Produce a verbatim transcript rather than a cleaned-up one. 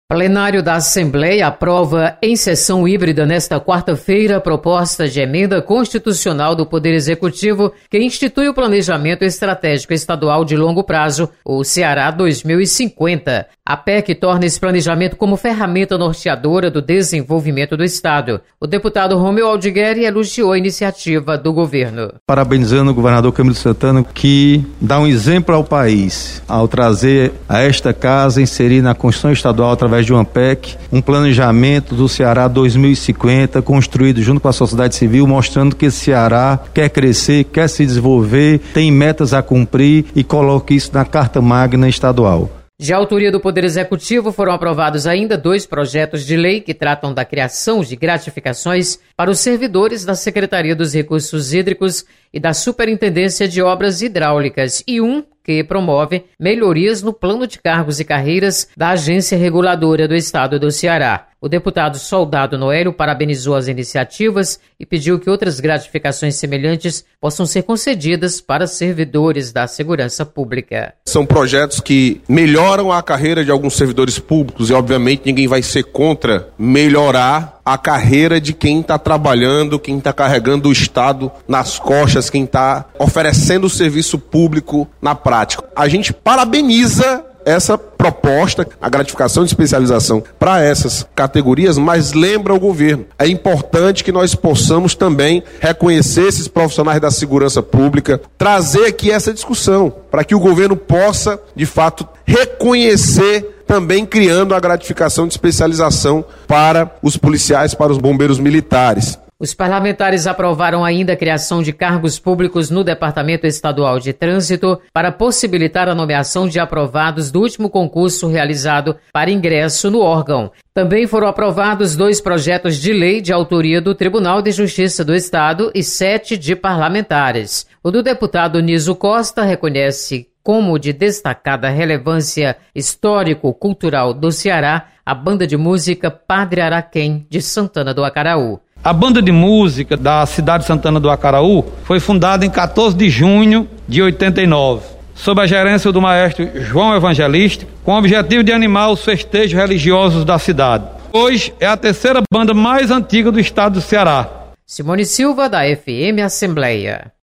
Plenário da Assembleia aprova em sessão híbrida nesta quarta-feira a proposta de emenda constitucional do Poder Executivo que institui o Planejamento Estratégico Estadual de Longo Prazo, o Ceará dois mil e cinquenta. A P E C torna esse planejamento como ferramenta norteadora do desenvolvimento do Estado. O deputado Romeu Aldigueri elogiou a iniciativa do governo. Parabenizando o governador Camilo Santana, que dá um exemplo ao país ao trazer a esta casa, inserir na Constituição Estadual através de uma P E C, um planejamento do Ceará dois mil e cinquenta, construído junto com a sociedade civil, mostrando que esse Ceará quer crescer, quer se desenvolver, tem metas a cumprir e coloca isso na Carta Magna Estadual. De autoria do Poder Executivo, foram aprovados ainda dois projetos de lei que tratam da criação de gratificações para os servidores da Secretaria dos Recursos Hídricos e da Superintendência de Obras Hidráulicas e um que promove melhorias no plano de cargos e carreiras da Agência Reguladora do Estado do Ceará. O deputado Soldado Noélio parabenizou as iniciativas e pediu que outras gratificações semelhantes possam ser concedidas para servidores da segurança pública. São projetos que melhoram a carreira de alguns servidores públicos e, obviamente, ninguém vai ser contra melhorar a carreira de quem está trabalhando, quem está carregando o Estado nas costas, quem está oferecendo o serviço público na prática. A gente parabeniza essa proposta, a gratificação de especialização para essas categorias, mas lembra o governo. É importante que nós possamos também reconhecer esses profissionais da segurança pública, trazer aqui essa discussão, para que o governo possa, de fato, reconhecer também criando a gratificação de especialização para os policiais, para os bombeiros militares. Os parlamentares aprovaram ainda a criação de cargos públicos no Departamento Estadual de Trânsito para possibilitar a nomeação de aprovados do último concurso realizado para ingresso no órgão. Também foram aprovados dois projetos de lei de autoria do Tribunal de Justiça do Estado e sete de parlamentares. O do deputado Niso Costa reconhece como de destacada relevância histórico-cultural do Ceará a banda de música Padre Araquém de Santana do Acaraú. A banda de música da cidade de Santana do Acaraú foi fundada em quatorze de junho de oitenta e nove, sob a gerência do maestro João Evangelista, com o objetivo de animar os festejos religiosos da cidade. Hoje é a terceira banda mais antiga do estado do Ceará. Simone Silva, da F M Assembleia.